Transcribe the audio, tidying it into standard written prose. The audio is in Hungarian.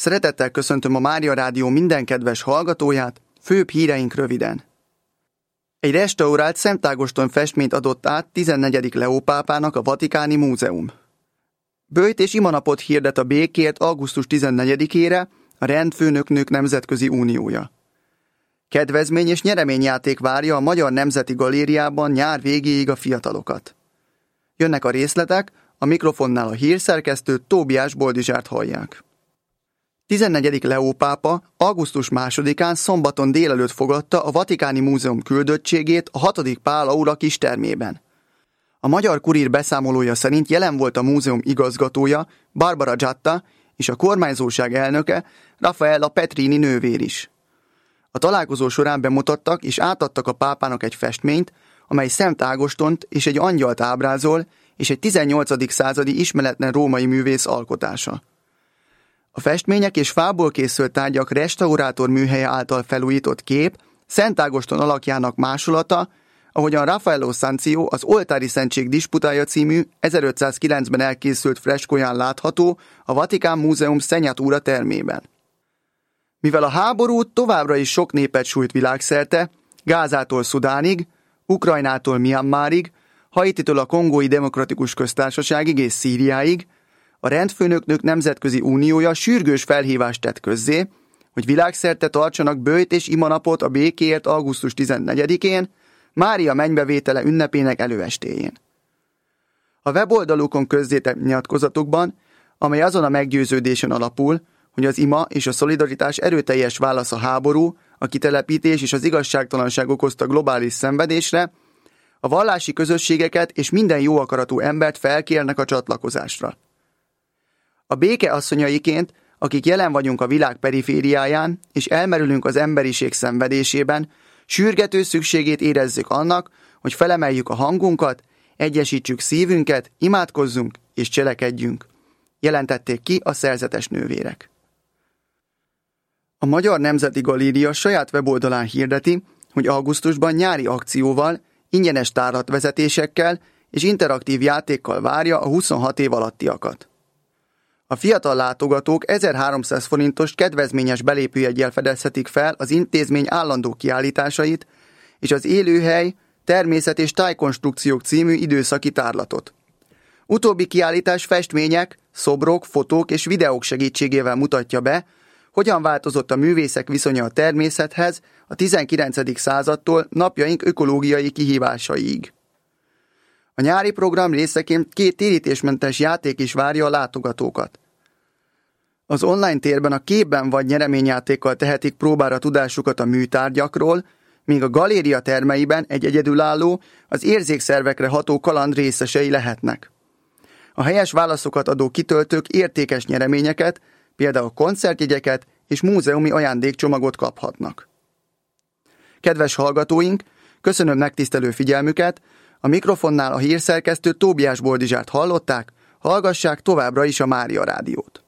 Szeretettel köszöntöm a Mária Rádió minden kedves hallgatóját, főbb híreink röviden. Egy restaurált Szent Ágoston festményt adott át 14. Leó pápának a Vatikáni Múzeum. Böjt és imanapot hirdet a békért augusztus 14-ére a Rendfőnöknők Nemzetközi Uniója. Kedvezmény és nyereményjáték várja a Magyar Nemzeti Galériában nyár végéig a fiatalokat. Jönnek a részletek, a mikrofonnál a hírszerkesztőt, Tóbiás Boldizsárt hallják. 14. Leó pápa augusztus 2-án szombaton délelőtt fogadta a Vatikáni Múzeum küldöttségét a 6. Pál aula kistermében. A Magyar Kurír beszámolója szerint jelen volt a múzeum igazgatója, Barbara Giatta, és a kormányzóság elnöke, Raffaella Petrini nővér is. A találkozó során bemutattak és átadtak a pápának egy festményt, amely Szent Ágostont és egy angyalt ábrázol, és egy 18. századi ismeretlen római művész alkotása. A festmények és fából készült tárgyak restaurátor műhelye által felújított kép Szent Ágoston alakjának másolata, ahogyan Raffaello Sanzio az Oltári Szentség disputája című 1509-ben elkészült freskóján látható a Vatikán Múzeum Szenyatúra termében. Mivel a háború továbbra is sok népet sújt világszerte, Gázától Szudánig, Ukrajnától Myanmarig, Haititől a Kongói Demokratikus Köztársaságig és Szíriáig, a Rendfőnöknők Nemzetközi Uniója sürgős felhívást tett közzé, hogy világszerte tartsanak böjt és imanapot a békéért augusztus 14-én, Mária mennybevétele ünnepének előestéjén. A weboldalukon közzétett nyilatkozatokban, amely azon a meggyőződésen alapul, hogy az ima és a szolidaritás erőteljes válasz a háború, a kitelepítés és az igazságtalanság okozta globális szenvedésre, a vallási közösségeket és minden jó akaratú embert felkérnek a csatlakozásra. A béke asszonyaiként, akik jelen vagyunk a világ perifériáján, és elmerülünk az emberiség szenvedésében, sürgető szükségét érezzük annak, hogy felemeljük a hangunkat, egyesítsük szívünket, imádkozzunk és cselekedjünk, jelentették ki a szerzetes nővérek. A Magyar Nemzeti Galéria saját weboldalán hirdeti, hogy augusztusban nyári akcióval, ingyenes tárlatvezetésekkel és interaktív játékkal várja a 26 év alattiakat. A fiatal látogatók 1300 forintos kedvezményes belépőjeggyel fedezhetik fel az intézmény állandó kiállításait és az Élőhely, Természet és Tájkonstrukciók című időszaki tárlatot. Utóbbi kiállítás festmények, szobrok, fotók és videók segítségével mutatja be, hogyan változott a művészek viszonya a természethez a 19. századtól napjaink ökológiai kihívásaiig. A nyári program részeként 2 térítésmentes játék is várja a látogatókat. Az online térben a képben vagy nyereményjátékkal tehetik próbára tudásukat a műtárgyakról, míg a galéria termeiben egy egyedülálló, az érzékszervekre ható kaland részesei lehetnek. A helyes válaszokat adó kitöltők értékes nyereményeket, például koncertjegyeket és múzeumi ajándékcsomagot kaphatnak. Kedves hallgatóink, köszönöm megtisztelő figyelmüket, a mikrofonnál a hírszerkesztő Tóbiás Boldizsárt hallották, hallgassák továbbra is a Mária Rádiót.